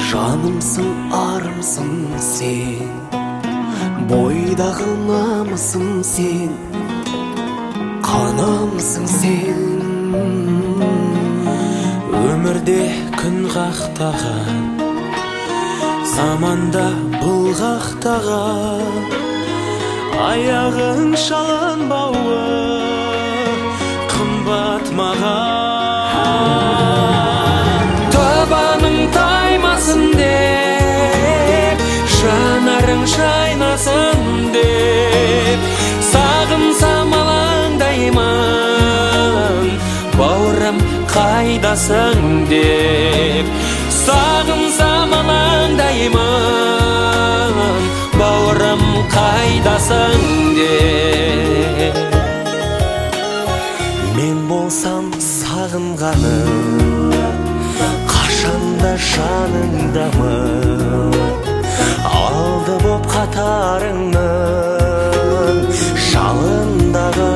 Жанымсың, арымсың сен, бойдағы намысым сен, қанымсың сен. Өмірде күн қақтаған, заманда бұлғақтаған, аяғың шалынбауы қымбат маған. Табаның таймасын деп, жанарың шайнасын деп, сағынсам алаңдаймын, бауырым қайдасың деп. Сағынсам алаңдаймын, бауырым қайдасың деп. Мен болсам сағынғаным, қашанда жаныңдамын, алды боп қатарыңның жалындағы.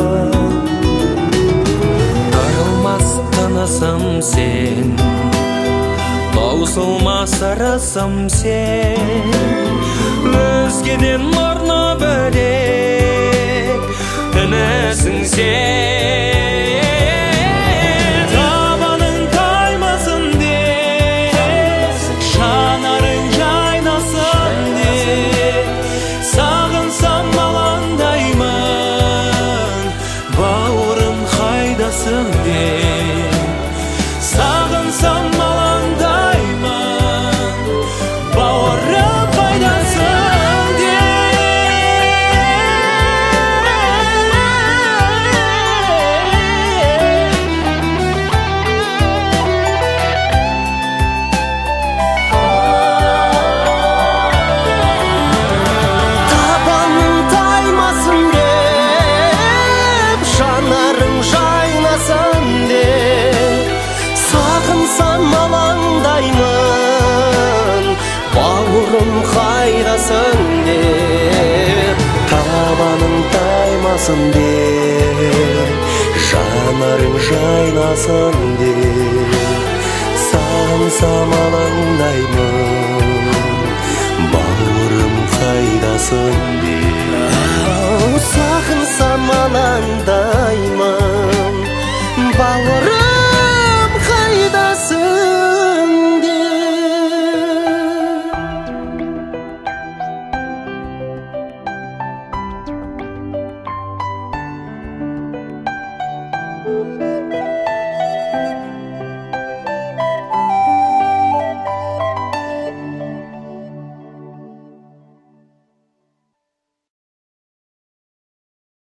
Арылмас тынысым сен, таусылмас ырысым сен, өзгеден орны бөлек інісің сен. Табаның таймасын деп, жанарың жайнасын деп, сағынсам алаңдаймын, бауырым қайдасың деп. Сағынсам алаңдаймын, бауырым қайдасың Табаның таймасын деп, жанарың жайнасын деп, сағынсам алаңдаймын, бауырым қайдасың деп. Табаның таймасын деп, жанарың жайнасын деп, сағынсам алаңдаймын, бауырым қайдасың деп. Сағынсам алаңдаймын, бауырым қайдасың деп.